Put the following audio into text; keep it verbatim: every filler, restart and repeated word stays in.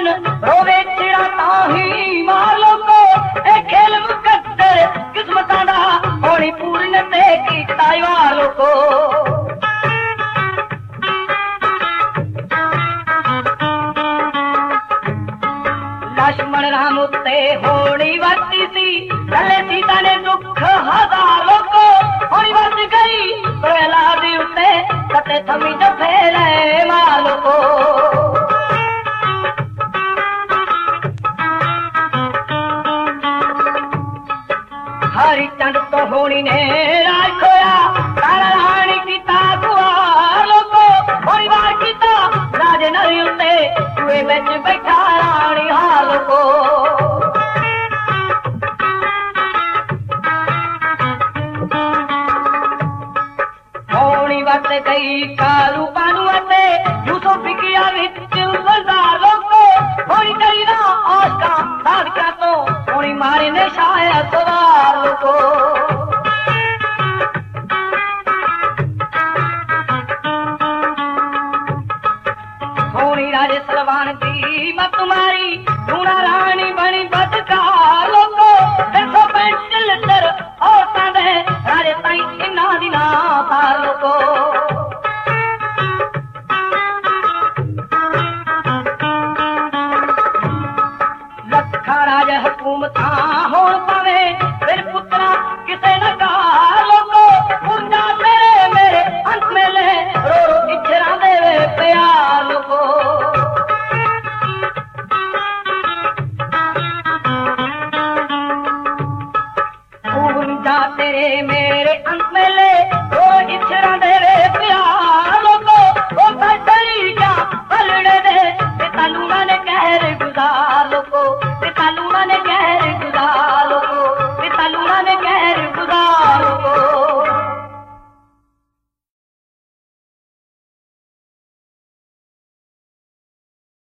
बदन रोवे चिड़ा ताही मालो को ए खेल मुकद्दर किस्मतां दा होनी पूर्ण ते कीता वालो को लक्ष्मण राम उत्ते होनी वर्ती सी चले सीता ने दुख हजारों को होनी वर्त गई प्रहलाद उत्ते सते थमी जो फेरे मालो को हरिचंद तो होनी ने राज खोया तारा रानी कीता गुआलो को होनी वार कीता राजे नरी उत्ते कुएं विच बैठा रानी हाल को होनी वत गई कालू पानू अते यूसुफ किया विच बजारों को होनी करी ना आशका साधका तो होनी मारे ने शायद सवाल को होनी राजे सलवान की मत मारी दूना रानी बनी बदकार को देखो पेंसिल सर और संदे राजे ताई इना दिना पाल को लखा राज हुकूमत होण पावे फिर पुत्रा किसे न कालो को पूजा मेरे मेरे अंत में ले रो रो इच्छरा देवे प्याल को पूजा तेरे मेरे अंत में ले